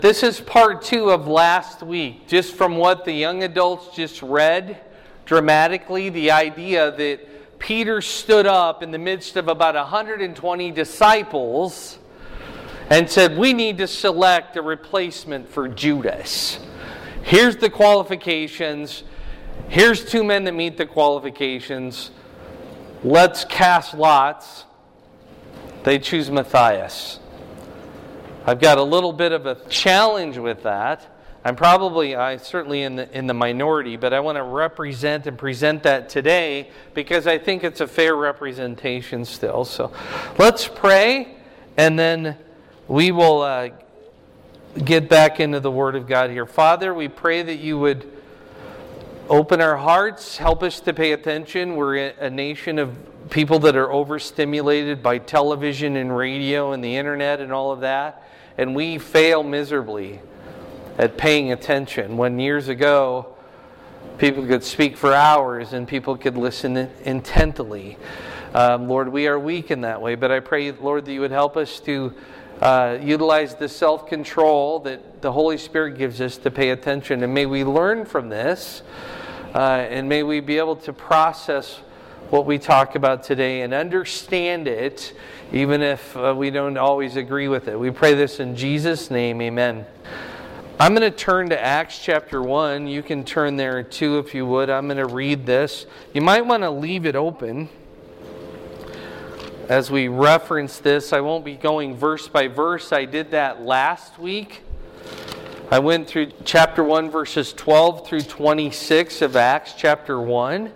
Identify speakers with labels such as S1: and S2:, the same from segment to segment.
S1: This is part 2 of last week, just from what the young adults just read dramatically, the idea that Peter stood up in the midst of about 120 disciples and said, we need to select a replacement for Judas. Here's the qualifications. Here's 2 men that meet the qualifications. Let's cast lots. They choose Matthias. I've got a little bit of a challenge with that. I'm certainly in the minority, but I want to represent and present that today because I think it's a fair representation still. So let's pray, and then we will get back into the Word of God here. Father, we pray that you would open our hearts, help us to pay attention. We're a nation of people that are overstimulated by television and radio and the internet and all of that. And we fail miserably at paying attention. When years ago, people could speak for hours and people could listen intently. Lord, we are weak in that way. But I pray, Lord, that you would help us to utilize the self-control that the Holy Spirit gives us to pay attention. And may we learn from this. And may we be able to process what we talk about today and understand it, even if we don't always agree with it. We pray this in Jesus' name, amen. I'm going to turn to Acts chapter 1. You can turn there too if you would. I'm going to read this. You might want to leave it open as we reference this. I won't be going verse by verse. I did that last week. I went through chapter 1, verses 12 through 26 of Acts chapter 1.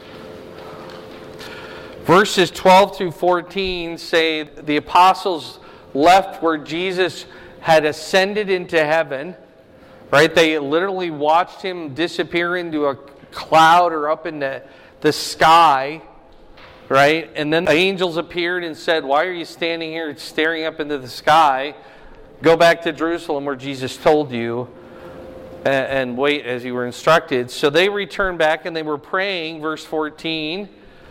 S1: Verses 12 through 14 say the apostles left where Jesus had ascended into heaven. Right? They literally watched him disappear into a cloud or up into the sky. Right? And then the angels appeared and said, why are you standing here staring up into the sky? Go back to Jerusalem where Jesus told you and wait as you were instructed. So they returned back and they were praying, verse 14.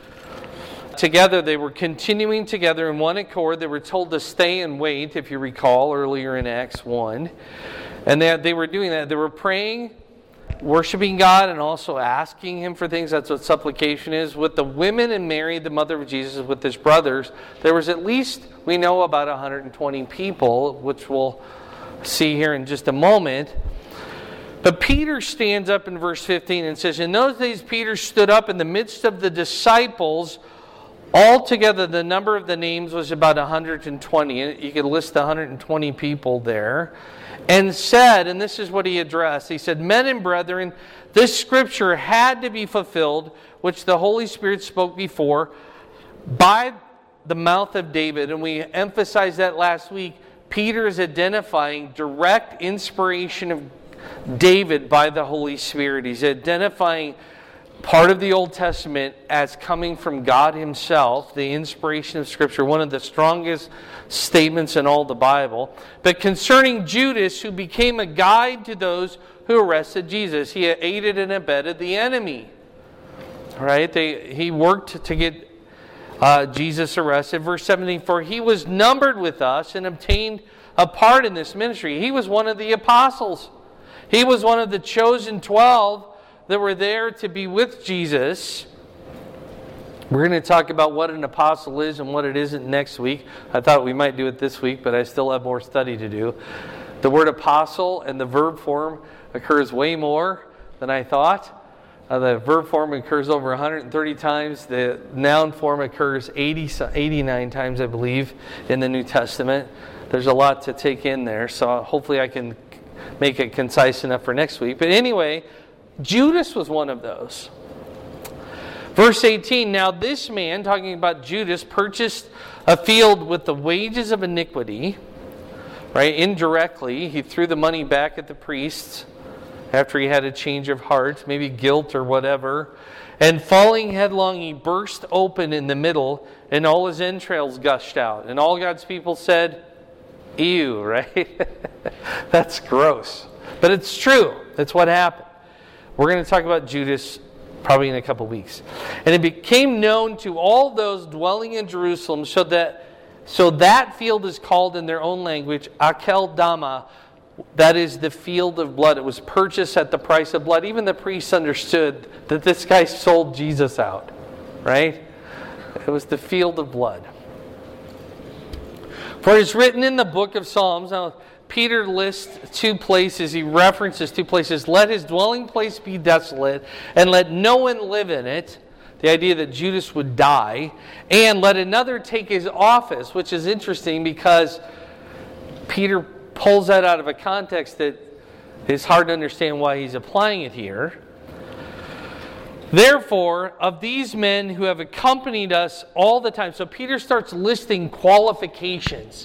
S1: Together, they were continuing together in one accord. They were told to stay and wait, if you recall, earlier in Acts 1. And they were doing that. They were praying, worshiping God, and also asking Him for things. That's what supplication is. With the women and Mary, the mother of Jesus, with his brothers, there was at least, we know, about 120 people, which we'll see here in just a moment. But Peter stands up in verse 15 and says, in those days Peter stood up in the midst of the disciples. Altogether, the number of the names was about 120. You could list 120 people there. And said, and this is what he addressed, he said, men and brethren, this scripture had to be fulfilled, which the Holy Spirit spoke before by the mouth of David. And we emphasized that last week. Peter is identifying direct inspiration of David by the Holy Spirit. He's identifying part of the Old Testament as coming from God Himself, the inspiration of Scripture, one of the strongest statements in all the Bible. But concerning Judas, who became a guide to those who arrested Jesus, he aided and abetted the enemy. All right, he worked to get Jesus arrested. Verse 17, for he was numbered with us and obtained a part in this ministry. He was one of the apostles. He was one of the chosen 12 that were there to be with Jesus. We're going to talk about what an apostle is and what it isn't next week. I thought we might do it this week, but I still have more study to do. The word apostle and the verb form occurs way more than I thought. The verb form occurs over 130 times. The noun form occurs 89 times, I believe, in the New Testament. There's a lot to take in there, so hopefully I can make it concise enough for next week. But anyway, Judas was one of those. Verse 18, now this man, talking about Judas, purchased a field with the wages of iniquity. Right? Indirectly, he threw the money back at the priests after he had a change of heart, maybe guilt or whatever. And falling headlong, he burst open in the middle, and all his entrails gushed out. And all God's people said, ew, right? That's gross. But it's true. That's what happened. We're going to talk about Judas probably in a couple weeks. And it became known to all those dwelling in Jerusalem, so that field is called in their own language Akeldama, that is the field of blood. It was purchased at the price of blood. Even the priests understood that this guy sold Jesus out, right? It was the field of blood. For it is written in the book of Psalms. Now, Peter lists two places. He references two places. Let his dwelling place be desolate, and let no one live in it. The idea that Judas would die. And let another take his office, which is interesting because Peter pulls that out of a context that is hard to understand why he's applying it here. Therefore, of these men who have accompanied us all the time. So Peter starts listing qualifications.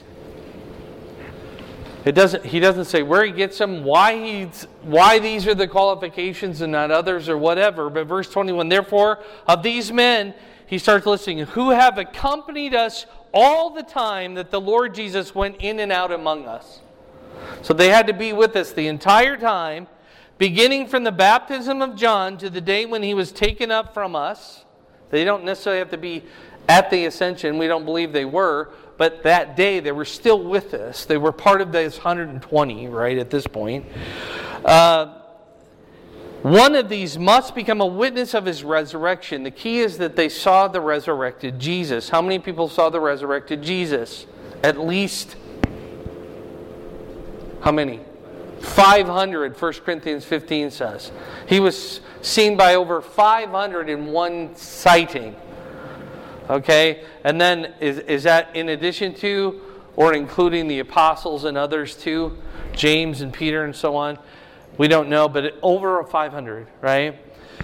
S1: He doesn't say where he gets them, why these are the qualifications and not others or whatever. But verse 21, therefore, of these men, he starts listing, who have accompanied us all the time that the Lord Jesus went in and out among us. So they had to be with us the entire time, beginning from the baptism of John to the day when he was taken up from us. They don't necessarily have to be at the ascension. We don't believe they were. But that day, they were still with us. They were part of those 120, right, at this point. One of these must become a witness of his resurrection. The key is that they saw the resurrected Jesus. How many people saw the resurrected Jesus? At least, how many? 500, 1 Corinthians 15 says. He was seen by over 500 in one sighting. Okay? And then, is that in addition to, or including the apostles and others too? James and Peter and so on? We don't know, but over 500, right?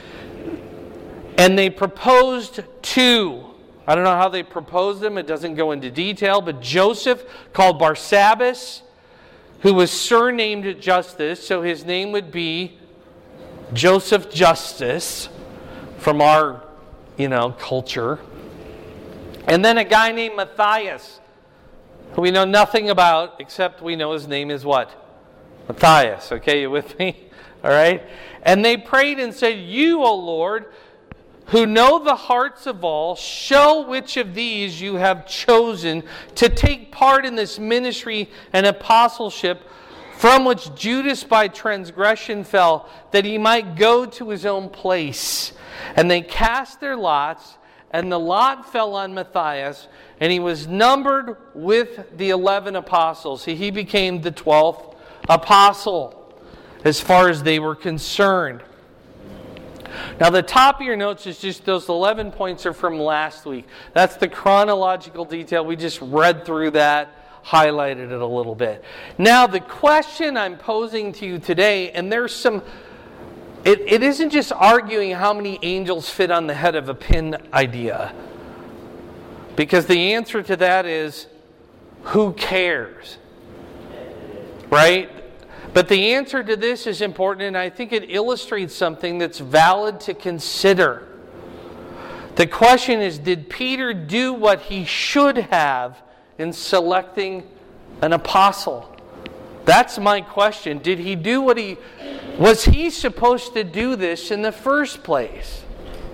S1: And they proposed two. I don't know how they proposed them. It doesn't go into detail. But Joseph, called Barsabbas, who was surnamed Justus, so his name would be Joseph Justus from our, culture. And then a guy named Matthias, who we know nothing about, except we know his name is what? Matthias. Okay, you with me? All right? And they prayed and said, You, O Lord, who know the hearts of all, show which of these you have chosen to take part in this ministry and apostleship from which Judas by transgression fell, that he might go to his own place. And they cast their lots, and the lot fell on Matthias, and he was numbered with the 11 apostles. He became the 12th apostle, as far as they were concerned. Now, the top of your notes is just those 11 points are from last week. That's the chronological detail. We just read through that, highlighted it a little bit. Now, the question I'm posing to you today, and there's some... It isn't just arguing how many angels fit on the head of a pin idea. Because the answer to that is, who cares? Right? But the answer to this is important, and I think it illustrates something that's valid to consider. The question is, did Peter do what he should have in selecting an apostle? That's my question. Did he do what he... Was he supposed to do this in the first place?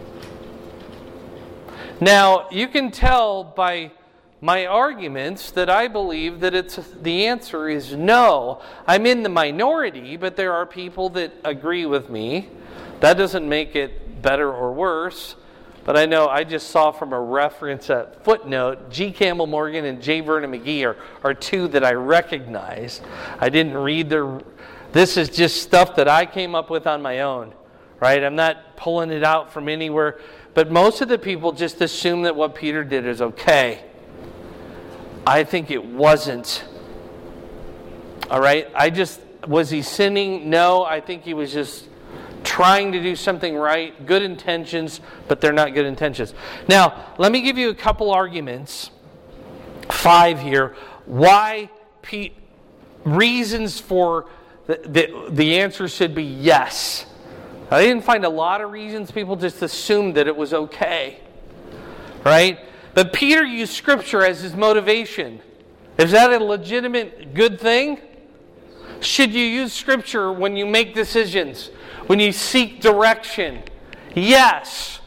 S1: Now, you can tell by my arguments that I believe that the answer is no. I'm in the minority, but there are people that agree with me. That doesn't make it better or worse. But I know I just saw from a reference at footnote, G. Campbell Morgan and J. Vernon McGee are two that I recognize. I didn't read their... This is just stuff that I came up with on my own, right? I'm not pulling it out from anywhere. But most of the people just assume that what Peter did is okay. I think it wasn't. All right? Was he sinning? No, I think he was just trying to do something right. Good intentions, but they're not good intentions. Now, let me give you a couple arguments. 5 here. Why reasons for the answer should be yes. I didn't find a lot of reasons. People just assumed that it was okay. Right? But Peter used Scripture as his motivation. Is that a legitimate good thing? Should you use Scripture when you make decisions? When you seek direction? Yes.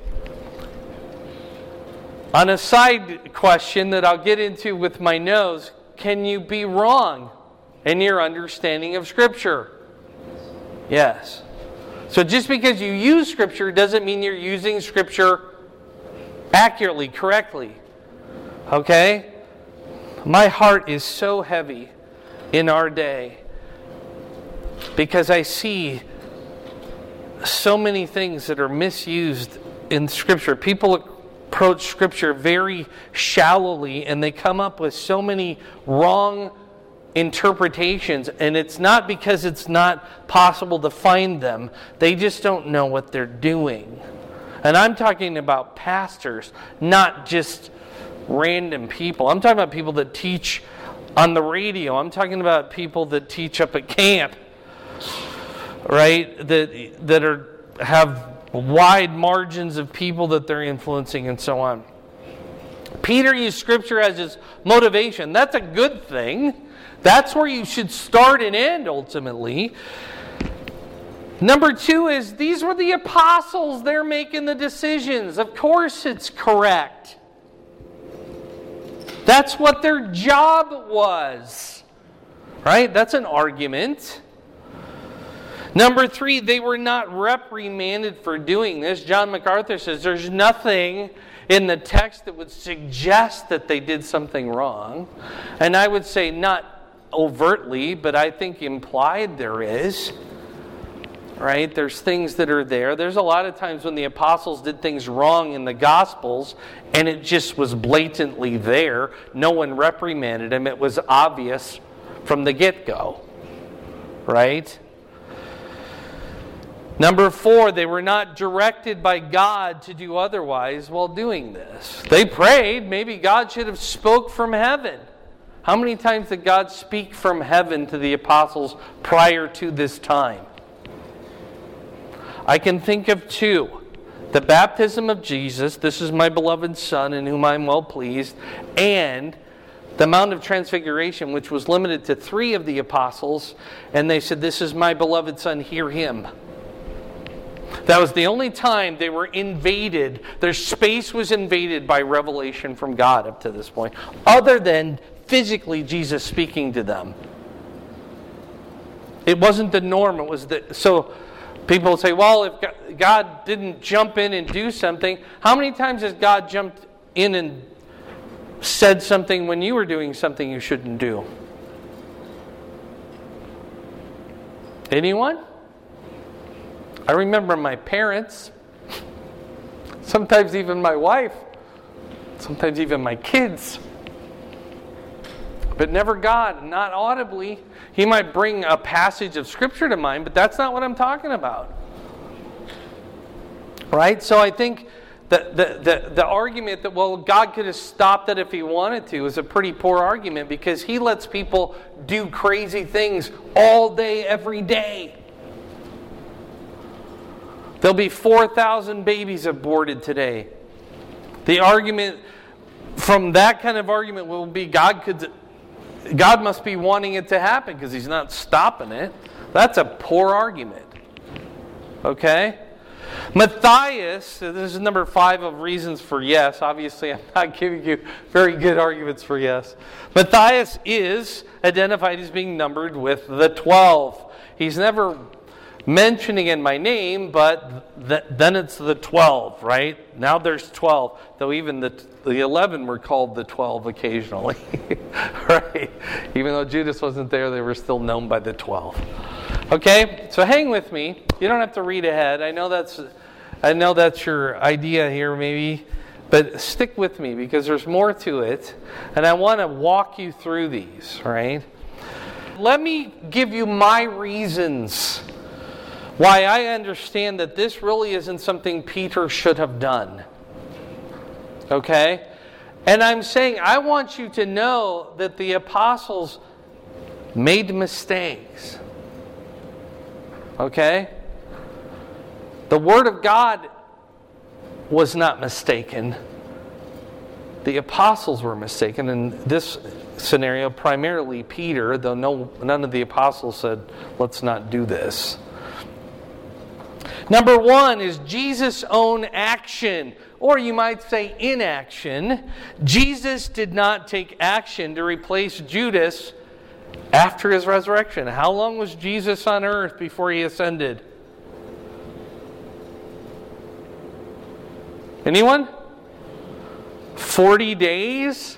S1: On a side question that I'll get into with my nose, can you be wrong? in your understanding of Scripture? Yes. So just because you use Scripture doesn't mean you're using Scripture accurately, correctly. Okay? My heart is so heavy in our day because I see so many things that are misused in Scripture. People approach Scripture very shallowly and they come up with so many wrong interpretations, and it's not because it's not possible to find them. They just don't know what they're doing. And I'm talking about pastors, not just random people. I'm talking about people that teach on the radio. I'm talking about people that teach up at camp, right? That have wide margins of people that they're influencing and so on. Peter used Scripture as his motivation. That's a good thing. That's where you should start and end ultimately. Number 2 is these were the apostles. They're making the decisions. Of course it's correct. That's what their job was. Right? That's an argument. Number 3, they were not reprimanded for doing this. John MacArthur says there's nothing in the text that would suggest that they did something wrong. And I would say not overtly, but I think implied there is. Right? There's things that are there. There's a lot of times when the apostles did things wrong in the Gospels and it just was blatantly there. No one reprimanded them. It was obvious from the get-go. Right? Number 4, they were not directed by God to do otherwise while doing this. They prayed. Maybe God should have spoke from heaven. How many times did God speak from heaven to the apostles prior to this time? I can think of 2. The baptism of Jesus, this is my beloved Son in whom I am well pleased, and the Mount of Transfiguration, which was limited to 3 of the apostles, and they said, this is my beloved Son, hear him. That was the only time they were invaded. Their space was invaded by revelation from God up to this point, other than physically Jesus speaking to them. It wasn't the norm. It was so people say, well, if God didn't jump in and do something, how many times has God jumped in and said something when you were doing something you shouldn't do? Anyone? I remember my parents, sometimes even my wife, sometimes even my kids. But never God, not audibly. He might bring a passage of Scripture to mind, but that's not what I'm talking about. Right? So I think that the argument that, well, God could have stopped it if He wanted to is a pretty poor argument, because He lets people do crazy things all day, every day. There'll be 4,000 babies aborted today. The argument from that kind of argument will be God must be wanting it to happen because He's not stopping it. That's a poor argument. Okay? Matthias, this is number 5 of reasons for yes. Obviously, I'm not giving you very good arguments for yes. Matthias is identified as being numbered with the 12. He's never mentioning in my name, but then it's the 12, right? Now there's 12, though even the 11 were called the 12 occasionally, right? Even though Judas wasn't there, they were still known by the 12. Okay, so hang with me. You don't have to read ahead. I know that's your idea here, maybe, but stick with me because there's more to it, and I want to walk you through these, right? Let me give you my reasons why I understand that this really isn't something Peter should have done. Okay? And I'm saying I want you to know that the apostles made mistakes. Okay? The Word of God was not mistaken. The apostles were mistaken. In this scenario, primarily Peter, though none of the apostles said, let's not do this. Number 1 is Jesus' own action, or you might say inaction. Jesus did not take action to replace Judas after his resurrection. How long was Jesus on earth before he ascended? Anyone? 40 days?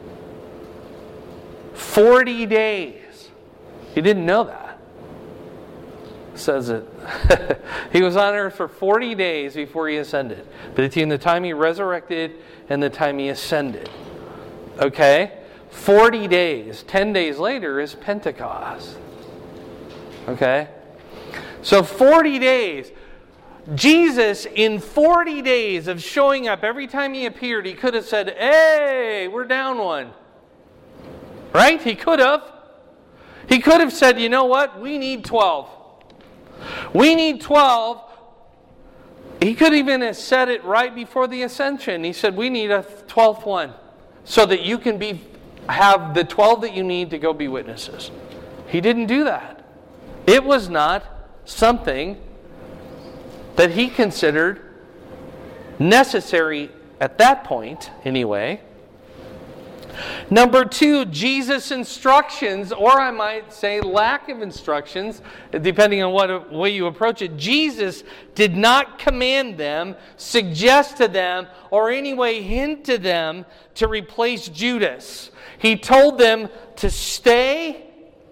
S1: 40 days. You didn't know that. Says it. He was on earth for 40 days before he ascended. Between the time he resurrected and the time he ascended. Okay? 40 days. 10 days later is Pentecost. Okay? So 40 days. Jesus, in 40 days of showing up, every time he appeared, he could have said, "Hey, we're down one." Right? He could have. He could have said, "You know what? We need 12. We need 12. He could even have said it right before the ascension. He said, "We need a 12th one so that you can have the 12 that you need to go be witnesses." He didn't do that. It was not something that he considered necessary at that point, anyway. Number 2, Jesus' instructions, or I might say lack of instructions, depending on what way you approach it. Jesus did not command them, suggest to them, or any way hint to them to replace Judas. He told them to stay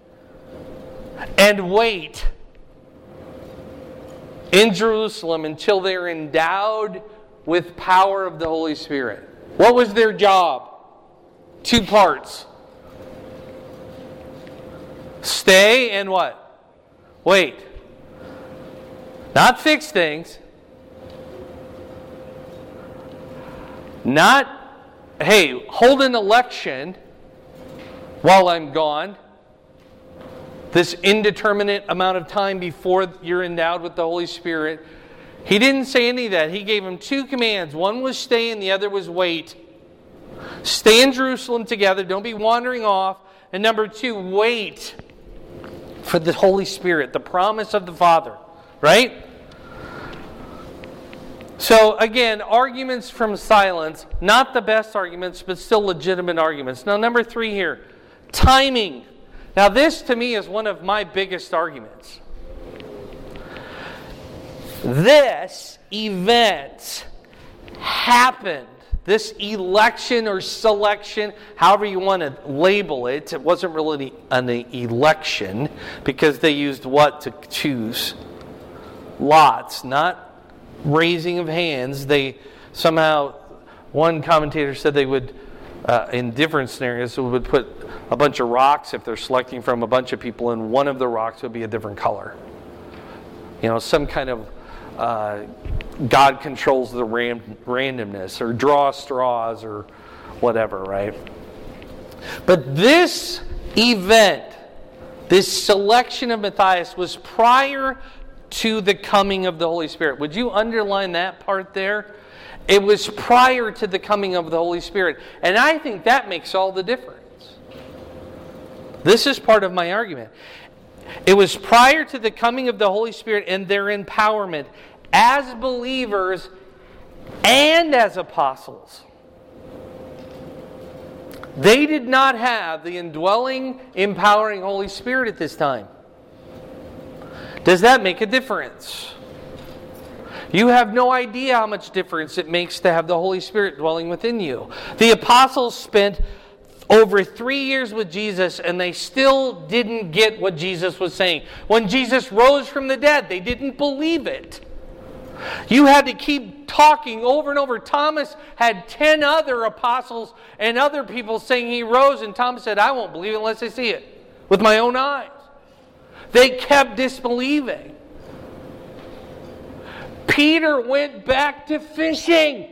S1: and wait in Jerusalem until they're endowed with power of the Holy Spirit. What was their job? 2 parts. Stay and what? Wait. Not fix things. Not, hey, hold an election while I'm gone. This indeterminate amount of time before you're endowed with the Holy Spirit. He didn't say any of that. He gave them 2 commands. One was stay and the other was wait. Stay in Jerusalem together. Don't be wandering off. And number 2, wait for the Holy Spirit, the promise of the Father. Right? So again, arguments from silence. Not the best arguments, but still legitimate arguments. Now number 3 here. Timing. Now this to me is one of my biggest arguments. This event happened. This election or selection, however you want to label it, it wasn't really an election because they used what to choose? Lots, not raising of hands. They somehow, one commentator said they would, in different scenarios, would put a bunch of rocks if they're selecting from a bunch of people, and one of the rocks would be a different color. You know, some kind of God controls the randomness, or draw straws, or whatever, right? But this event, this selection of Matthias, was prior to the coming of the Holy Spirit. Would you underline that part there? It was prior to the coming of the Holy Spirit. And I think that makes all the difference. This is part of my argument. It was prior to the coming of the Holy Spirit and their empowerment as believers and as apostles. They did not have the indwelling, empowering Holy Spirit at this time. Does that make a difference? You have no idea how much difference it makes to have the Holy Spirit dwelling within you. The apostles spent over 3 years with Jesus, and they still didn't get what Jesus was saying. When Jesus rose from the dead, they didn't believe it. You had to keep talking over and over. Thomas had 10 other apostles and other people saying he rose, and Thomas said, "I won't believe it unless I see it with my own eyes." They kept disbelieving. Peter went back to fishing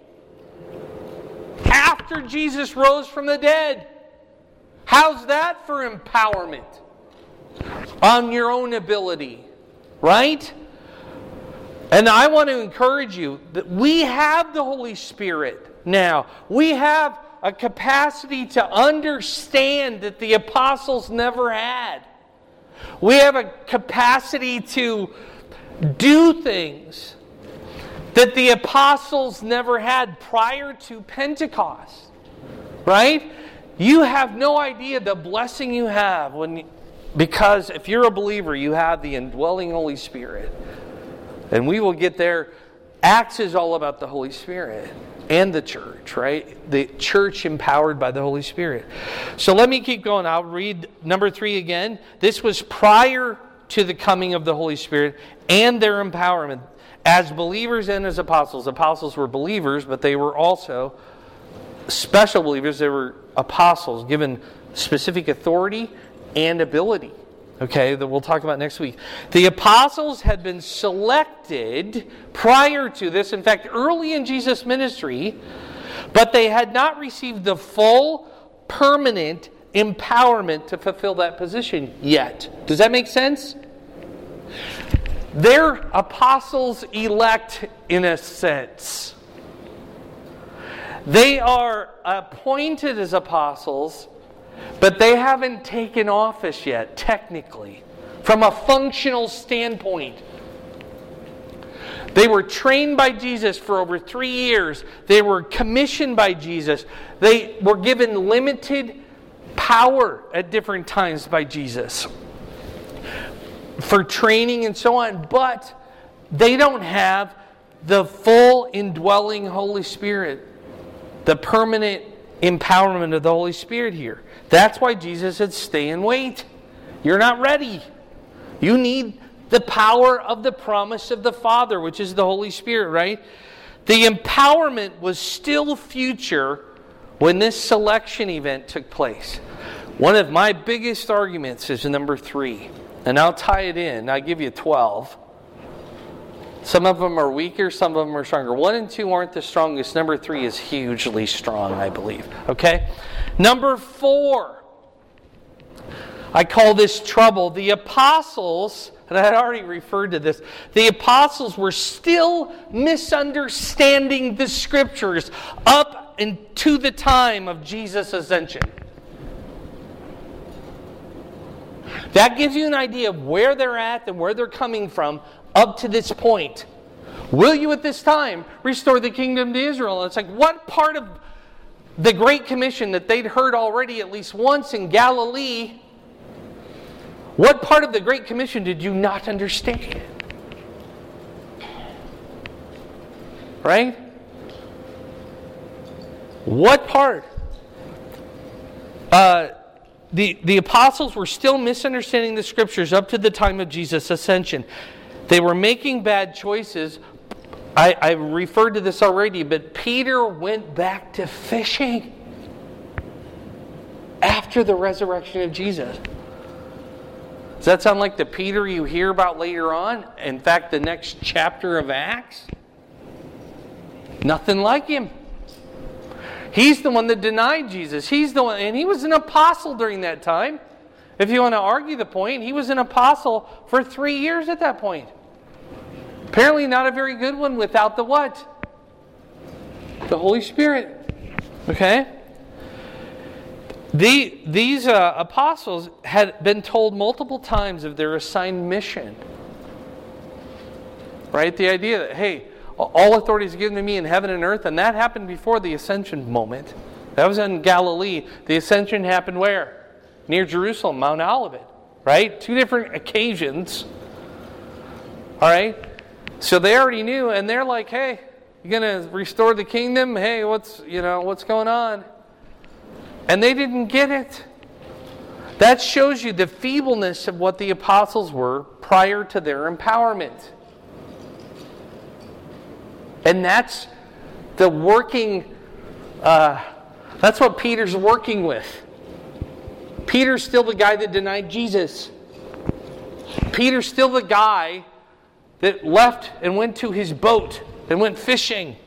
S1: after Jesus rose from the dead. How's that for empowerment? On your own ability, right? And I want to encourage you that we have the Holy Spirit now. We have a capacity to understand that the apostles never had. We have a capacity to do things that the apostles never had prior to Pentecost. Right? You have no idea the blessing you have because if you're a believer, you have the indwelling Holy Spirit. And we will get there. Acts is all about the Holy Spirit and the church, right? The church empowered by the Holy Spirit. So let me keep going. I'll read number 3 again. This was prior to the coming of the Holy Spirit and their empowerment as believers and as apostles. Apostles were believers, but they were also special believers. They were apostles given specific authority and ability. Okay, that we'll talk about next week. The apostles had been selected prior to this, in fact, early in Jesus' ministry, but they had not received the full, permanent empowerment to fulfill that position yet. Does that make sense? They're apostles elect in a sense. They are appointed as apostles, but they haven't taken office yet, technically, from a functional standpoint. They were trained by Jesus for over 3 years. They were commissioned by Jesus. They were given limited power at different times by Jesus for training and so on, but they don't have the full indwelling Holy Spirit, the permanent empowerment of the Holy Spirit here. That's why Jesus said, stay and wait. You're not ready. You need the power of the promise of the Father, which is the Holy Spirit, right? The empowerment was still future when this selection event took place. One of my biggest arguments is number 3. And I'll tie it in. I'll give you 12. Some of them are weaker, some of them are stronger. 1 and 2 aren't the strongest. Number 3 is hugely strong, I believe. Okay? Number 4. I call this trouble. The apostles, and I had already referred to this, the apostles were still misunderstanding the Scriptures up into the time of Jesus' ascension. That gives you an idea of where they're at and where they're coming from up to this point. Will you at this time restore the kingdom to Israel? And it's like, what part of the Great Commission that they'd heard already at least once in Galilee, what part of the Great Commission did you not understand? Right? What part? The apostles were still misunderstanding the Scriptures up to the time of Jesus' ascension. They were making bad choices. I referred to this already, but Peter went back to fishing after the resurrection of Jesus. Does that sound like the Peter you hear about later on? In fact, the next chapter of Acts? Nothing like him. He's the one that denied Jesus. He's the one, and he was an apostle during that time. If you want to argue the point, he was an apostle for 3 years at that point. Apparently not a very good one without the what? The Holy Spirit. Okay? These apostles had been told multiple times of their assigned mission. Right? The idea that, hey, all authority is given to me in heaven and earth, and that happened before the ascension moment. That was in Galilee. The ascension happened where? Near Jerusalem, Mount Olivet. Right? 2 different occasions. All right? So they already knew, and they're like, hey, you're going to restore the kingdom? Hey, what's going on? And they didn't get it. That shows you the feebleness of what the apostles were prior to their empowerment. And that's the working, that's what Peter's working with. Peter's still the guy that denied Jesus. Peter's still the guy that left and went to his boat and went fishing.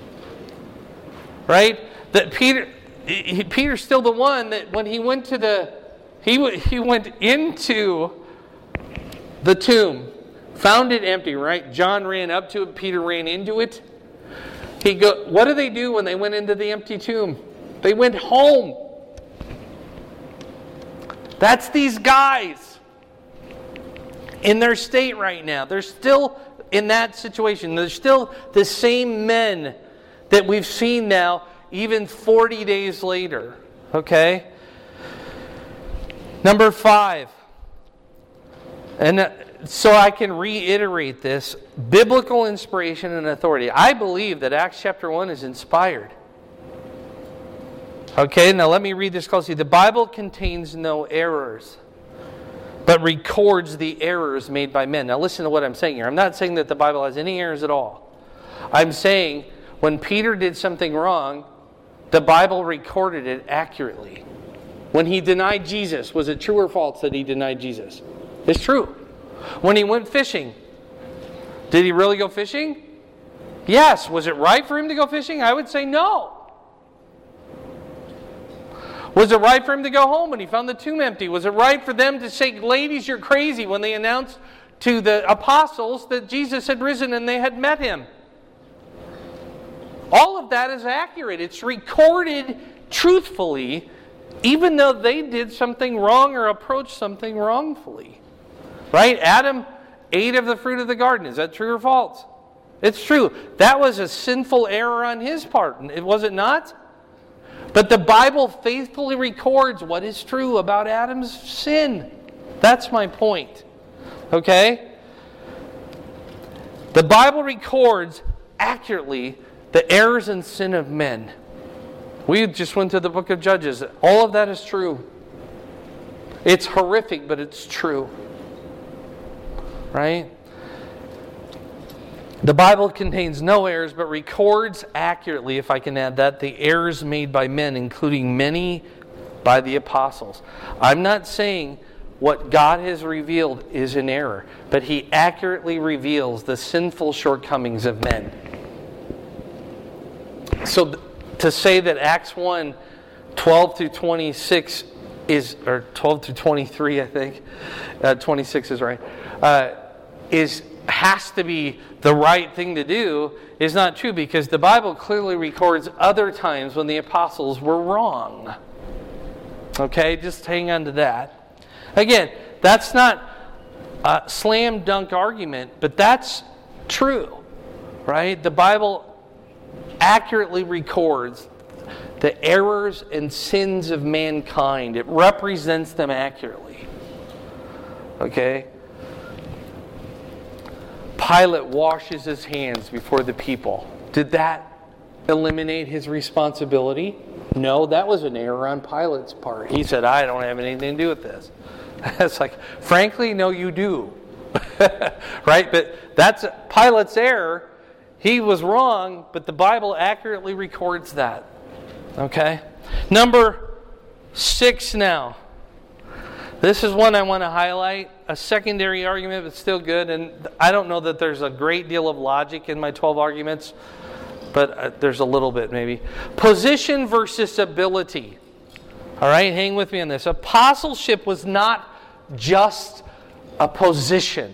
S1: Right? That Peter's still the one that when he went to he went into the tomb, found it empty, right? John ran up to it, Peter ran into it. What did they do when they went into the empty tomb? They went home. That's these guys in their state right now. They're still in that situation. They're still the same men that we've seen now, even 40 days later. Okay? Number 5. And so I can reiterate this. Biblical inspiration and authority. I believe that Acts chapter 1 is inspired. Okay, now let me read this closely. The Bible contains no errors, but records the errors made by men. Now listen to what I'm saying here. I'm not saying that the Bible has any errors at all. I'm saying when Peter did something wrong, the Bible recorded it accurately. When he denied Jesus, was it true or false that he denied Jesus? It's true. When he went fishing, did he really go fishing? Yes. Was it right for him to go fishing? I would say no. Was it right for him to go home when he found the tomb empty? Was it right for them to say, ladies, you're crazy, when they announced to the apostles that Jesus had risen and they had met him? All of that is accurate. It's recorded truthfully, even though they did something wrong or approached something wrongfully. Right? Adam ate of the fruit of the garden. Is that true or false? It's true. That was a sinful error on his part. Was it not? But the Bible faithfully records what is true about Adam's sin. That's my point. Okay? The Bible records accurately the errors and sin of men. We just went to the book of Judges. All of that is true. It's horrific, but it's true. Right? The Bible contains no errors, but records accurately, if I can add that, the errors made by men, including many by the apostles. I'm not saying what God has revealed is an error, but He accurately reveals the sinful shortcomings of men. So to say that Acts 1, 12 through 26 is, or 12 through 23, I think, 26 is right, has to be the right thing to do is not true, because the Bible clearly records other times when the apostles were wrong. Okay, just hang on to that. Again, that's not a slam dunk argument, but that's true, right? The Bible accurately records the errors and sins of mankind. It represents them accurately. Okay? Pilate washes his hands before the people. Did that eliminate his responsibility? No, that was an error on Pilate's part. He said, I don't have anything to do with this. It's like, frankly, no, you do. Right? But that's Pilate's error. He was wrong, but the Bible accurately records that. Okay? Number 6 now. This is one I want to highlight. A secondary argument, but still good. And I don't know that there's a great deal of logic in my 12 arguments, but there's a little bit maybe. Position versus ability. All right, hang with me on this. Apostleship was not just a position,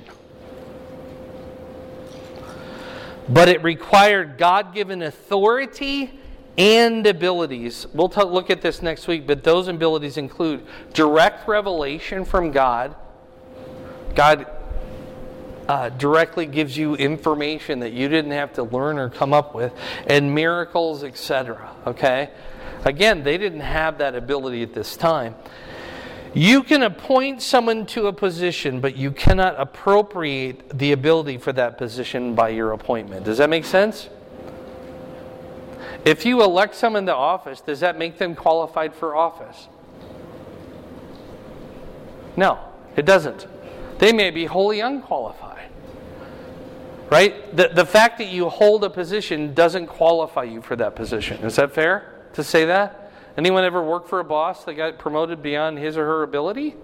S1: but it required God-given authority and abilities. We'll look at this next week, but those abilities include direct revelation from God. God directly gives you information that you didn't have to learn or come up with, and miracles, etc. Okay? Again, they didn't have that ability at this time. You can appoint someone to a position, but you cannot appropriate the ability for that position by your appointment. Does that make sense? If you elect someone to office, does that make them qualified for office? No, it doesn't. They may be wholly unqualified. Right? The fact that you hold a position doesn't qualify you for that position. Is that fair to say that? Anyone ever work for a boss that got promoted beyond his or her ability?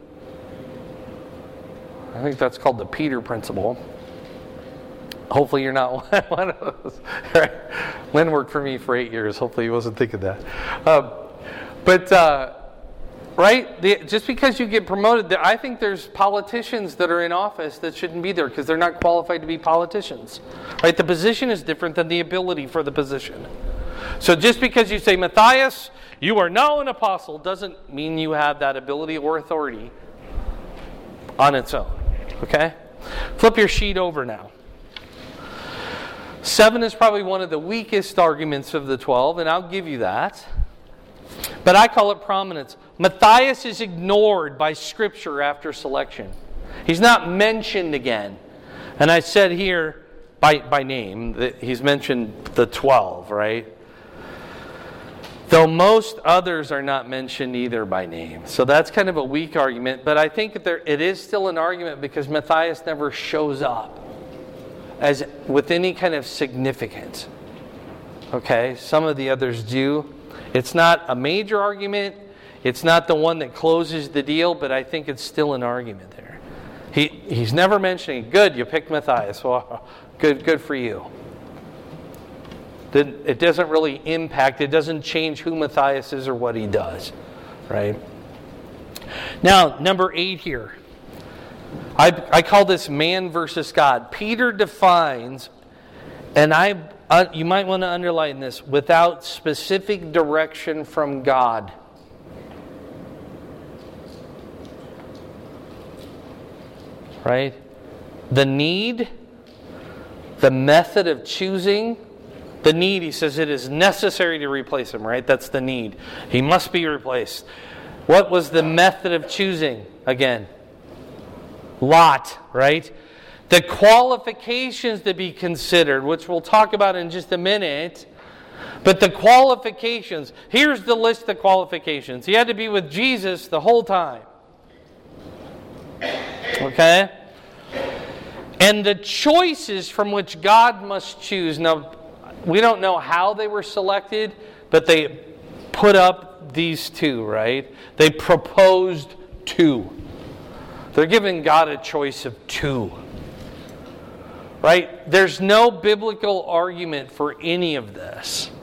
S1: I think that's called the Peter Principle. Hopefully you're not one of those. Right? Lynn worked for me for 8 years. Hopefully he wasn't thinking that. Right? Just because you get promoted, I think there's politicians that are in office that shouldn't be there because they're not qualified to be politicians. Right? The position is different than the ability for the position. So just because you say, Matthias, you are now an apostle, doesn't mean you have that ability or authority on its own. Okay? Flip your sheet over now. 7 is probably one of the weakest arguments of the 12, and I'll give you that. But I call it prominence. Matthias is ignored by Scripture after selection. He's not mentioned again. And I said here by name that he's mentioned the 12, right? Though most others are not mentioned either by name. So that's kind of a weak argument. But I think it is still an argument because Matthias never shows up as with any kind of significance. Okay? Some of the others do. It's not a major argument. It's not the one that closes the deal, but I think it's still an argument there. He's never mentioning, good, you picked Matthias. Well, good for you. It doesn't really impact, it doesn't change who Matthias is or what he does. Right? Now, number 8 here. I call this man versus God. Peter defines, and you might want to underline this, without specific direction from God. Right? The need, the method of choosing, the need, he says it is necessary to replace him, right? That's the need. He must be replaced. What was the method of choosing? Again, Lot, right? The qualifications to be considered, which we'll talk about in just a minute. But the qualifications, here's the list of qualifications. He had to be with Jesus the whole time. Okay? And the choices from which God must choose. Now, we don't know how they were selected, but they put up these 2, right? They proposed 2. They're giving God a choice of 2. Right? There's no biblical argument for any of this.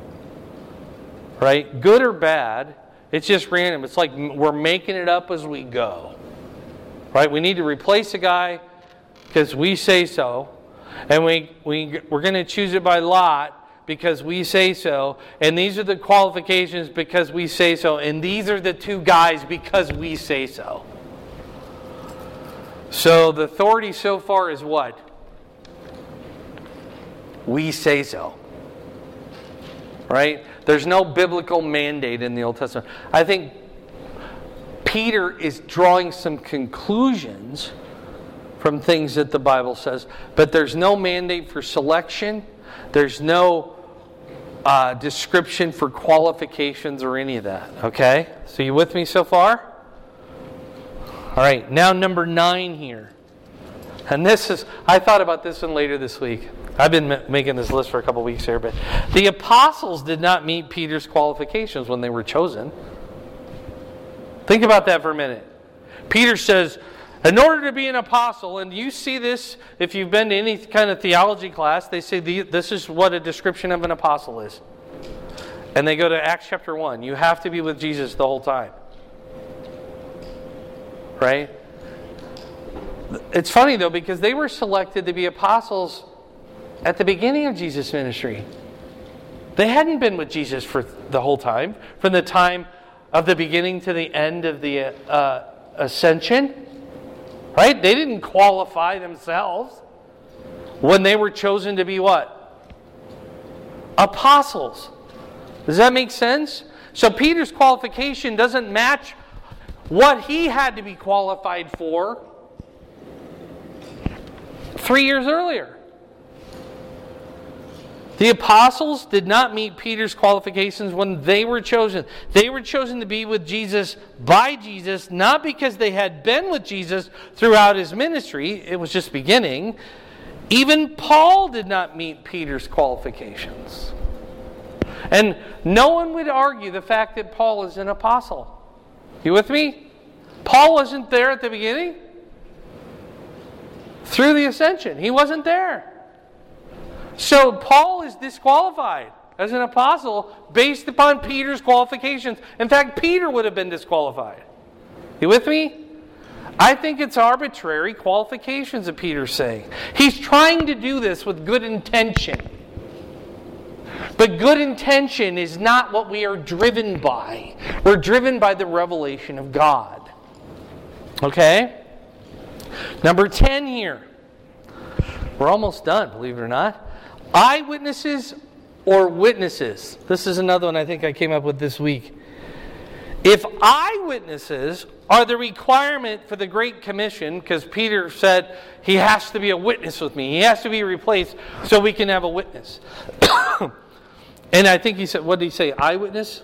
S1: Right? Good or bad, it's just random. It's like we're making it up as we go. Right? We need to replace a guy because we say so. And we're going to choose it by lot because we say so. And these are the qualifications because we say so. And these are the 2 guys because we say so. So the authority so far is what? We say so. Right? There's no biblical mandate in the Old Testament. I think Peter is drawing some conclusions from things that the Bible says, but there's no mandate for selection. There's no description for qualifications or any of that. Okay? So you with me so far? All right, now number 9 here. And I thought about this one later this week. I've been making this list for a couple weeks here, but the apostles did not meet Peter's qualifications when they were chosen. Think about that for a minute. Peter says, in order to be an apostle, and you see this if you've been to any kind of theology class, they say this is what a description of an apostle is. And they go to Acts chapter 1. You have to be with Jesus the whole time. Right? It's funny though, because they were selected to be apostles at the beginning of Jesus' ministry. They hadn't been with Jesus for the whole time, from the time of the beginning to the end of the ascension. Right? They didn't qualify themselves when they were chosen to be what? Apostles. Does that make sense? So Peter's qualification doesn't match what he had to be qualified for 3 years earlier. The apostles did not meet Peter's qualifications when they were chosen. They were chosen to be with Jesus by Jesus, not because they had been with Jesus throughout his ministry. It was just beginning. Even Paul did not meet Peter's qualifications. And no one would argue the fact that Paul is an apostle. You with me? Paul wasn't there at the beginning. Through the ascension, he wasn't there. So Paul is disqualified as an apostle based upon Peter's qualifications. In fact, Peter would have been disqualified. You with me? I think it's arbitrary qualifications that Peter's saying. He's trying to do this with good intention. But good intention is not what we are driven by. We're driven by the revelation of God. Okay? Number 10 here. We're almost done, believe it or not. Eyewitnesses or witnesses. This is another one I think I came up with this week. If eyewitnesses are the requirement for the Great Commission, because Peter said he has to be a witness with me, he has to be replaced so we can have a witness. And I think he said, what did he say, eyewitness?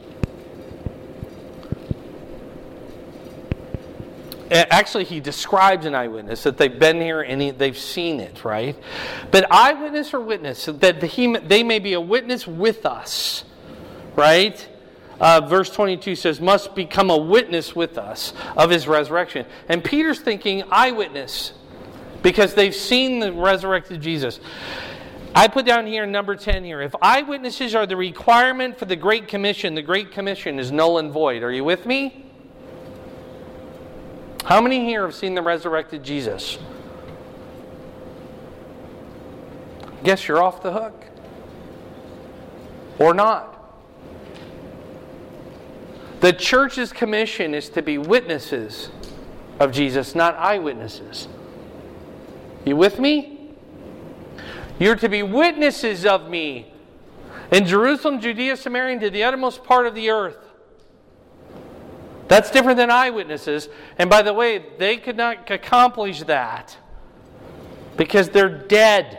S1: Actually, he describes an eyewitness, that they've been here and they've seen it, right? But eyewitness or witness, that they may be a witness with us, right? Verse 22 says, must become a witness with us of his resurrection. And Peter's thinking eyewitness, because they've seen the resurrected Jesus. I put down here number 10 here. If eyewitnesses are the requirement for the Great Commission is null and void. Are you with me? How many here have seen the resurrected Jesus? Guess you're off the hook. Or not. The church's commission is to be witnesses of Jesus, not eyewitnesses. You with me? You're to be witnesses of me in Jerusalem, Judea, Samaria, and to the uttermost part of the earth. That's different than eyewitnesses. And by the way, they could not accomplish that because they're dead.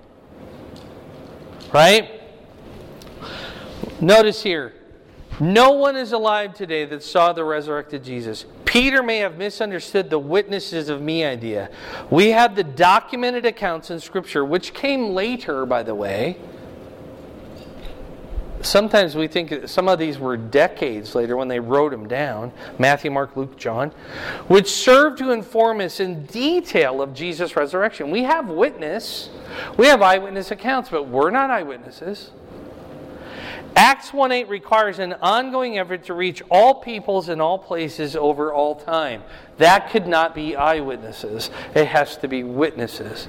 S1: Right? Notice here, no one is alive today that saw the resurrected Jesus. Peter may have misunderstood the witnesses of me idea. We have the documented accounts in Scripture, which came later, by the way. Sometimes we think some of these were decades later when they wrote them down. Matthew, Mark, Luke, John. Which serve to inform us in detail of Jesus' resurrection. We have eyewitness accounts, but we're not eyewitnesses. Acts 1:8 requires an ongoing effort to reach all peoples in all places over all time. That could not be eyewitnesses. It has to be witnesses.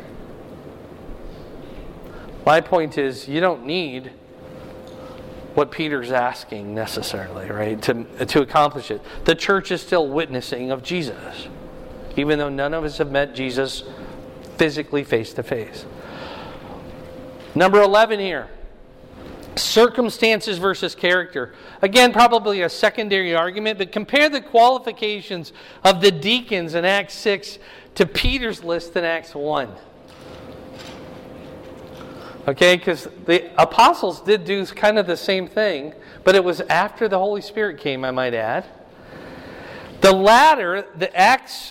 S1: My point is, you don't need what Peter's asking necessarily, right, to accomplish it. The church is still witnessing of Jesus, even though none of us have met Jesus physically face to face. Number 11 here. Circumstances versus character. Again, probably a secondary argument, but compare the qualifications of the deacons in Acts 6 to Peter's list in Acts 1. Okay, because the apostles did do kind of the same thing, but it was after the Holy Spirit came, I might add. The latter, the Acts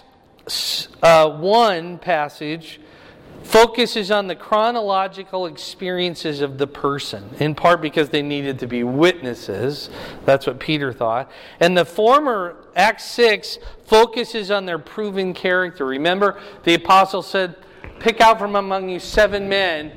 S1: 1 passage, focuses on the chronological experiences of the person, in part because they needed to be witnesses. That's what Peter thought. And the former, Acts 6, focuses on their proven character. Remember, the apostle said, pick out from among you 7 men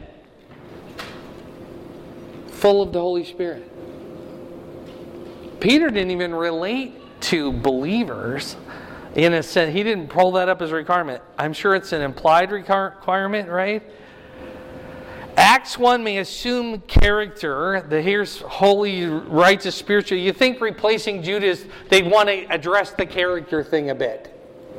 S1: full of the Holy Spirit. Peter didn't even relate to believers. In a sense, he didn't pull that up as a requirement. I'm sure it's an implied requirement, right? Acts 1 may assume character. Here's holy, righteous, spiritual. You think replacing Judas, they'd want to address the character thing a bit.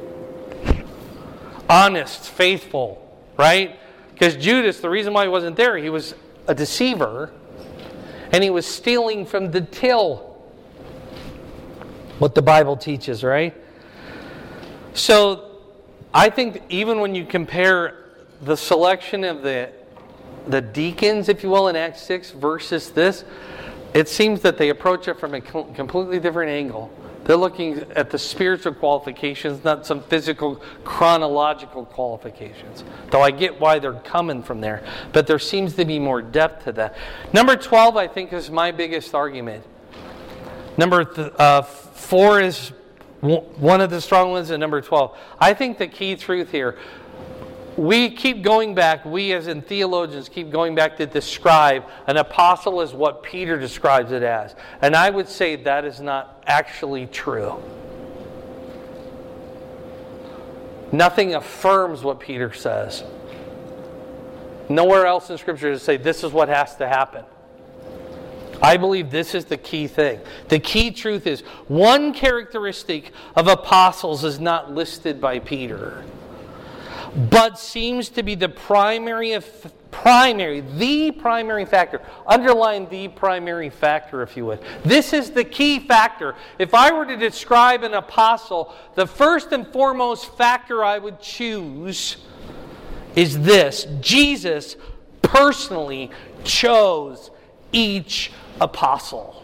S1: Honest, faithful, right? Because Judas, the reason why he wasn't there, he was a deceiver. And he was stealing from the till. What the Bible teaches, right? So, I think even when you compare the selection of the deacons, if you will, in Acts 6 versus this, it seems that they approach it from a completely different angle. They're looking at the spiritual qualifications, not some physical, chronological qualifications. Though I get why they're coming from there. But there seems to be more depth to that. Number 12, I think, is my biggest argument. Number 4 is one of the strong ones, and number 12. I think the key truth here, we keep going back, we as in theologians keep going back to describe an apostle as what Peter describes it as. And I would say that is not actually true. Nothing affirms what Peter says. Nowhere else in Scripture does it say this is what has to happen. I believe this is the key thing. The key truth is one characteristic of apostles is not listed by Peter, but seems to be the primary the primary factor. Underline the primary factor, if you would. This is the key factor. If I were to describe an apostle, the first and foremost factor I would choose is this: Jesus personally chose each apostle.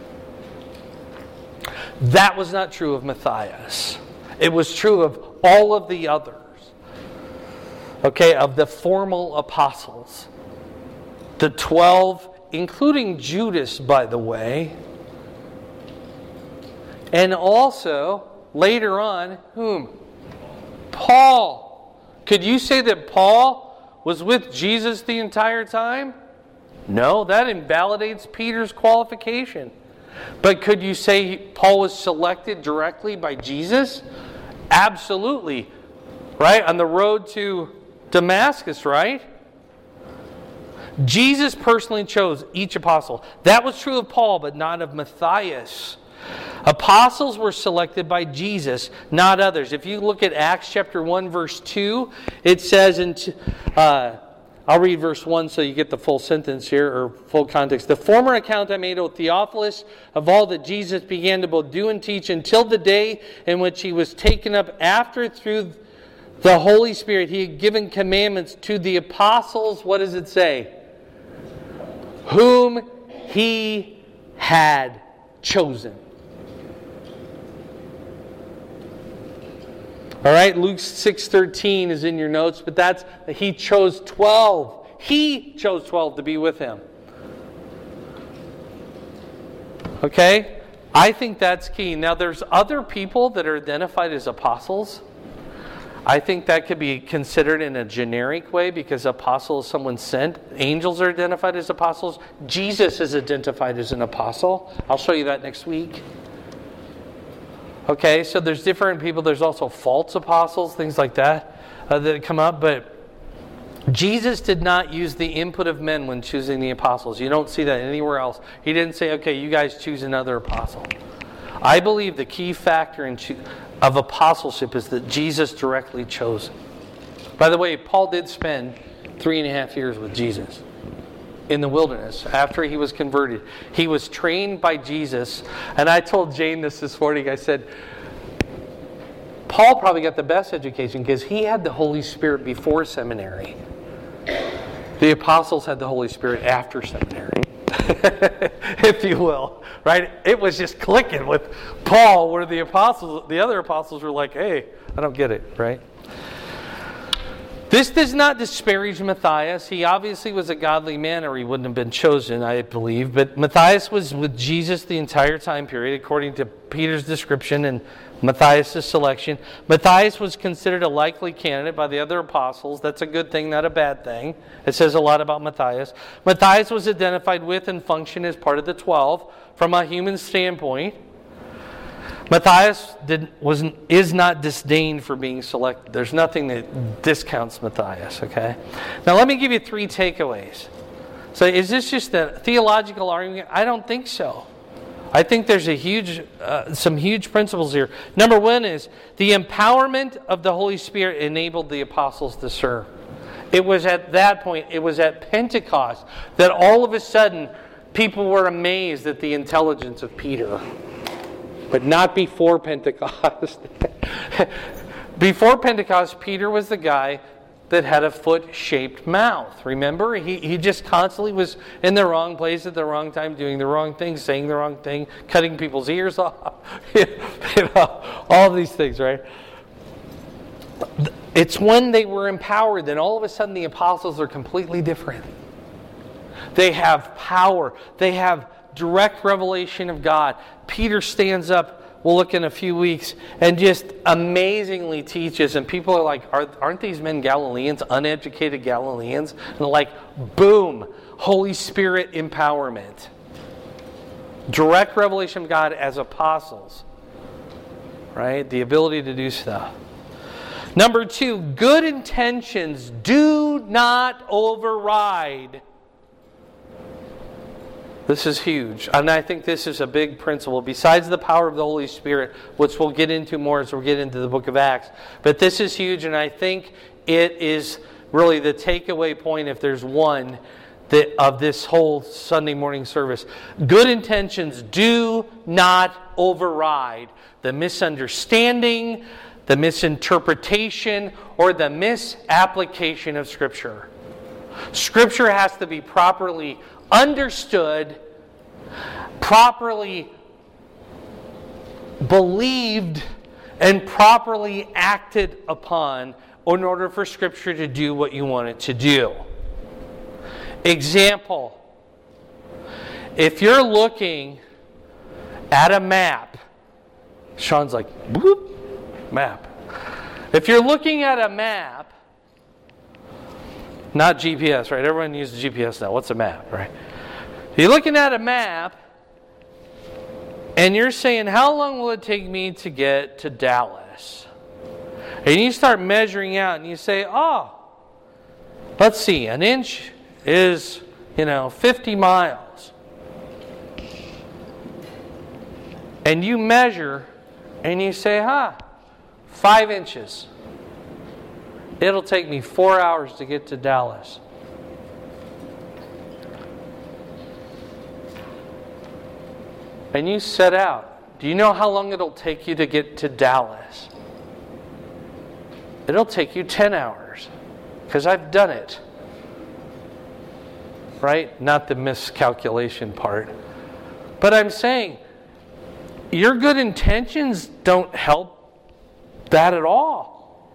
S1: That was not true of Matthias. It was true of all of the others. Okay, of the formal apostles. The 12, including Judas, by the way. And also, later on, whom? Paul. Could you say that Paul was with Jesus the entire time? No, that invalidates Peter's qualification. But could you say Paul was selected directly by Jesus? Absolutely. Right? On the road to Damascus, right? Jesus personally chose each apostle. That was true of Paul, but not of Matthias. Apostles were selected by Jesus, not others. If you look at Acts chapter 1, verse 2, it says I'll read verse 1 so you get the full sentence here, or full context. The former account I made, O Theophilus, of all that Jesus began to both do and teach until the day in which he was taken up, after through the Holy Spirit he had given commandments to the apostles, what does it say? Whom he had chosen. All right, Luke 6:13 is in your notes, but he chose 12. He chose 12 to be with him. Okay? I think that's key. Now, there's other people that are identified as apostles. I think that could be considered in a generic way, because apostle is someone sent. Angels are identified as apostles. Jesus is identified as an apostle. I'll show you that next week. Okay, so there's different people. There's also false apostles, things like that that come up. But Jesus did not use the input of men when choosing the apostles. You don't see that anywhere else. He didn't say, okay, you guys choose another apostle. I believe the key factor of apostleship is that Jesus directly chose. By the way, Paul did spend 3.5 years with Jesus in the wilderness after he was converted. He was trained by Jesus. And I told Jane this morning. I said, Paul probably got the best education because he had the Holy Spirit before seminary. The apostles had the Holy Spirit after seminary, if you will. Right? It was just clicking with Paul, where the other apostles were like, hey, I don't get it, right? This does not disparage Matthias. He obviously was a godly man, or he wouldn't have been chosen, I believe. But Matthias was with Jesus the entire time period, according to Peter's description and Matthias' selection. Matthias was considered a likely candidate by the other apostles. That's a good thing, not a bad thing. It says a lot about Matthias. Matthias was identified with and functioned as part of the 12 from a human standpoint. Matthias is not disdained for being selected. There's nothing that discounts Matthias, okay? Now let me give you 3 takeaways. So is this just a theological argument? I don't think so. I think there's some huge principles here. Number 1 is the empowerment of the Holy Spirit enabled the apostles to serve. It was at that point, it was at Pentecost, that all of a sudden people were amazed at the intelligence of Peter. But not before Pentecost. Before Pentecost, Peter was the guy that had a foot-shaped mouth. Remember? He just constantly was in the wrong place at the wrong time, doing the wrong thing, saying the wrong thing, cutting people's ears off. All these things, right? It's when they were empowered, then all of a sudden the apostles are completely different. They have power. They have direct revelation of God. Peter stands up, we'll look in a few weeks, and just amazingly teaches. And people are like, aren't these men Galileans, uneducated Galileans? And they're like, boom, Holy Spirit empowerment. Direct revelation of God as apostles. Right? The ability to do stuff. Number 2, good intentions do not override. This is huge. And I think this is a big principle. Besides the power of the Holy Spirit, which we'll get into more as we get into the book of Acts. But this is huge, and I think it is really the takeaway point, if there's one, of this whole Sunday morning service. Good intentions do not override the misunderstanding, the misinterpretation, or the misapplication of Scripture. Scripture has to be properly understood, properly believed, and properly acted upon in order for Scripture to do what you want it to do. Example, if you're looking at a map, Sean's like, boop, map. If you're looking at a map, not GPS, right? Everyone uses GPS now. What's a map, right? You're looking at a map, and you're saying, how long will it take me to get to Dallas? And you start measuring out, and you say, let's see, an inch is, 50 miles. And you measure, and you say, 5 inches. It'll take me 4 hours to get to Dallas. And you set out. Do you know how long it'll take you to get to Dallas? It'll take you 10 hours. Because I've done it. Right? Not the miscalculation part. But I'm saying, your good intentions don't help that at all.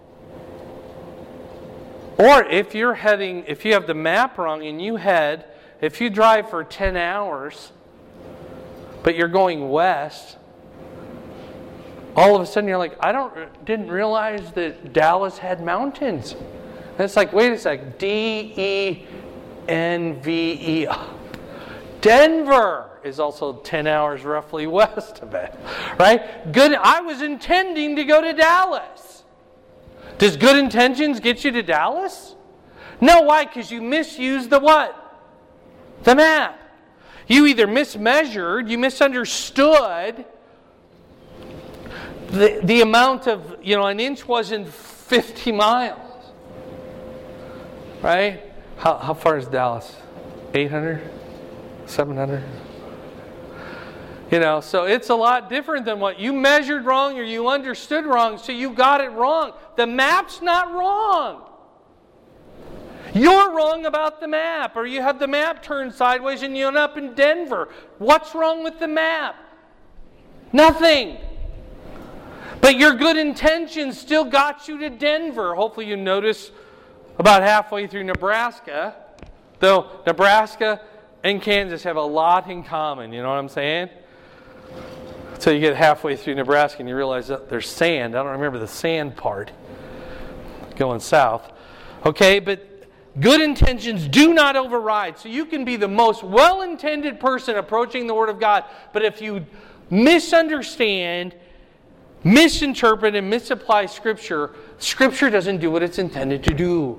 S1: Or if you have the map wrong and if you drive for 10 hours, but you're going west, all of a sudden you're like, didn't realize that Dallas had mountains. And it's like, wait a sec, Denver. Denver is also 10 hours roughly west of it. Right? Good. I was intending to go to Dallas. Does good intentions get you to Dallas? No, why? Because you misused the what? The map. You either mismeasured, you misunderstood. The amount of, an inch wasn't 50 miles. Right? How far is Dallas? 800? 700? So it's a lot different than what you measured wrong or you understood wrong, so you got it wrong. The map's not wrong. You're wrong about the map, or you have the map turned sideways and you end up in Denver. What's wrong with the map? Nothing. But your good intentions still got you to Denver. Hopefully you notice about halfway through Nebraska, though Nebraska and Kansas have a lot in common, you know what I'm saying? So you get halfway through Nebraska and you realize that there's sand. I don't remember the sand part going south. Okay, but good intentions do not override. So you can be the most well-intended person approaching the Word of God, but if you misunderstand, misinterpret, and misapply Scripture, Scripture doesn't do what it's intended to do.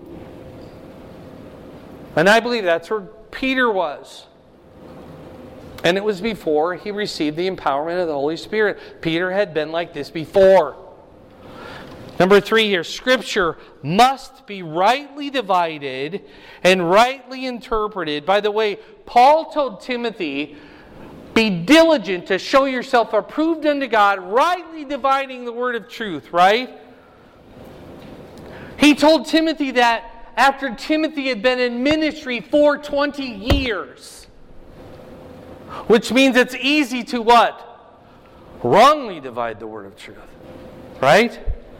S1: And I believe that's where Peter was. And it was before he received the empowerment of the Holy Spirit. Peter had been like this before. Number 3 here, Scripture must be rightly divided and rightly interpreted. By the way, Paul told Timothy, be diligent to show yourself approved unto God, rightly dividing the word of truth, right? He told Timothy that after Timothy had been in ministry for 20 years. Which means it's easy to what? Wrongly divide the word of truth. Right?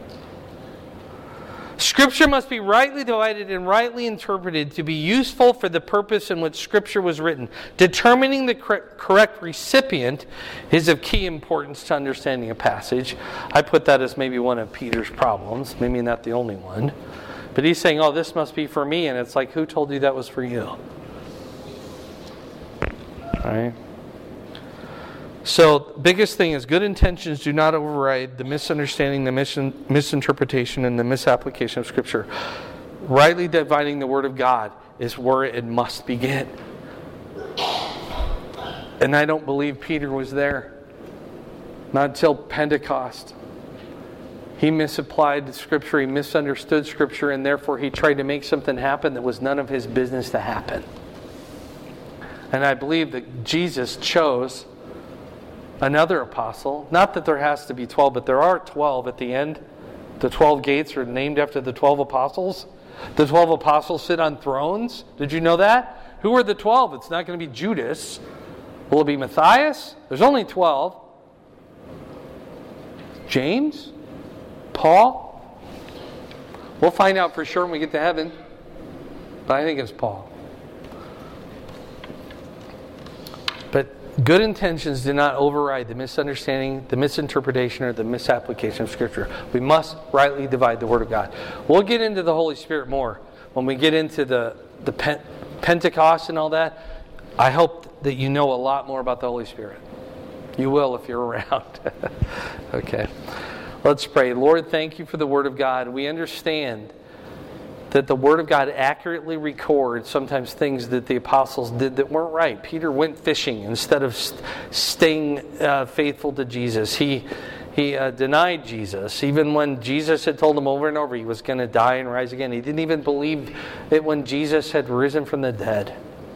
S1: Scripture must be rightly divided and rightly interpreted to be useful for the purpose in which Scripture was written. Determining the correct recipient is of key importance to understanding a passage. I put that as maybe one of Peter's problems, maybe not the only one. But he's saying, this must be for me, and it's like, who told you that was for you? All right? So, biggest thing is good intentions do not override the misunderstanding, the misinterpretation, and the misapplication of Scripture. Rightly dividing the Word of God is where it must begin. And I don't believe Peter was there. Not until Pentecost. He misapplied Scripture, he misunderstood Scripture, and therefore he tried to make something happen that was none of his business to happen. And I believe that Jesus chose another apostle. Not that there has to be 12, but there are 12 at the end. The 12 gates are named after the 12 apostles. The 12 apostles sit on thrones. Did you know that? Who are the 12? It's not going to be Judas. Will it be Matthias? There's only 12. James? Paul? We'll find out for sure when we get to heaven. But I think it's Paul. But good intentions do not override the misunderstanding, the misinterpretation, or the misapplication of Scripture. We must rightly divide the Word of God. We'll get into the Holy Spirit more when we get into the Pentecost and all that. I hope that you know a lot more about the Holy Spirit. You will if you're around. Okay. Let's pray. Lord, thank you for the Word of God. We understand that the Word of God accurately records sometimes things that the apostles did that weren't right. Peter went fishing instead of staying faithful to Jesus. He denied Jesus. Even when Jesus had told him over and over he was going to die and rise again. He didn't even believe it when Jesus had risen from the dead.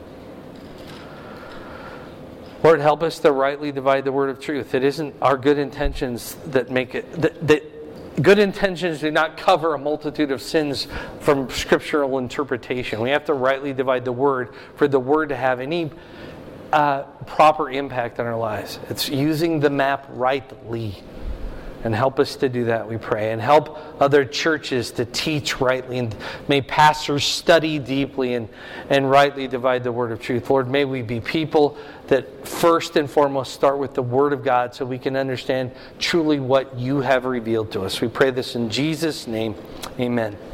S1: Lord, help us to rightly divide the word of truth. It isn't our good intentions that make it... Good intentions do not cover a multitude of sins from scriptural interpretation. We have to rightly divide the word for the word to have any proper impact on our lives. It's using the map rightly. And help us to do that, we pray. And help other churches to teach rightly. And may pastors study deeply and rightly divide the word of truth. Lord, may we be people that first and foremost start with the Word of God so we can understand truly what you have revealed to us. We pray this in Jesus' name. Amen.